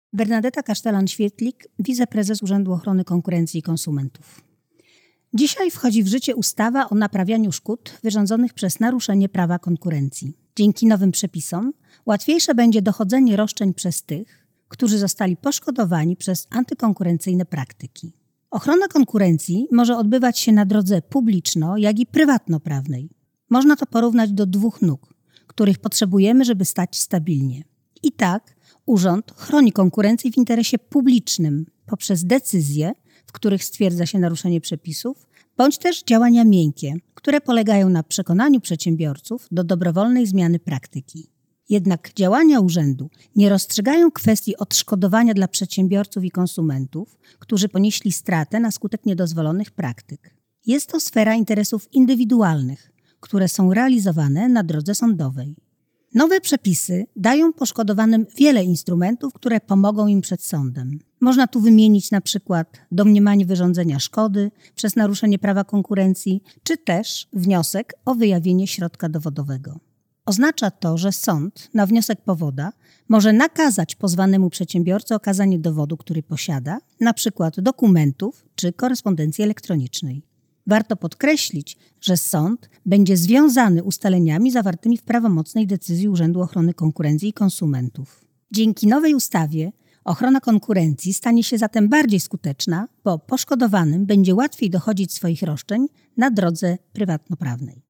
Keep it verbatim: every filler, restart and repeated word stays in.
Bernadeta Kasztelan-Świetlik, wiceprezes Urzędu Ochrony Konkurencji i Konsumentów. Dzisiaj wchodzi w życie ustawa o naprawianiu szkód wyrządzonych przez naruszenie prawa konkurencji. Dzięki nowym przepisom łatwiejsze będzie dochodzenie roszczeń przez tych, którzy zostali poszkodowani przez antykonkurencyjne praktyki. Ochrona konkurencji może odbywać się na drodze publiczno, jak i prywatnoprawnej. Można to porównać do dwóch nóg, których potrzebujemy, żeby stać stabilnie. I tak urząd chroni konkurencję w interesie publicznym poprzez decyzje, w których stwierdza się naruszenie przepisów, bądź też działania miękkie, które polegają na przekonaniu przedsiębiorców do dobrowolnej zmiany praktyki. Jednak działania urzędu nie rozstrzygają kwestii odszkodowania dla przedsiębiorców i konsumentów, którzy ponieśli stratę na skutek niedozwolonych praktyk. Jest to sfera interesów indywidualnych, które są realizowane na drodze sądowej. Nowe przepisy dają poszkodowanym wiele instrumentów, które pomogą im przed sądem. Można tu wymienić na przykład domniemanie wyrządzenia szkody przez naruszenie prawa konkurencji, czy też wniosek o wyjawienie środka dowodowego. Oznacza to, że sąd na wniosek powoda może nakazać pozwanemu przedsiębiorcy okazanie dowodu, który posiada, na przykład dokumentów czy korespondencji elektronicznej. Warto podkreślić, że sąd będzie związany ustaleniami zawartymi w prawomocnej decyzji Urzędu Ochrony Konkurencji i Konsumentów. Dzięki nowej ustawie ochrona konkurencji stanie się zatem bardziej skuteczna, bo poszkodowanym będzie łatwiej dochodzić swoich roszczeń na drodze prywatnoprawnej.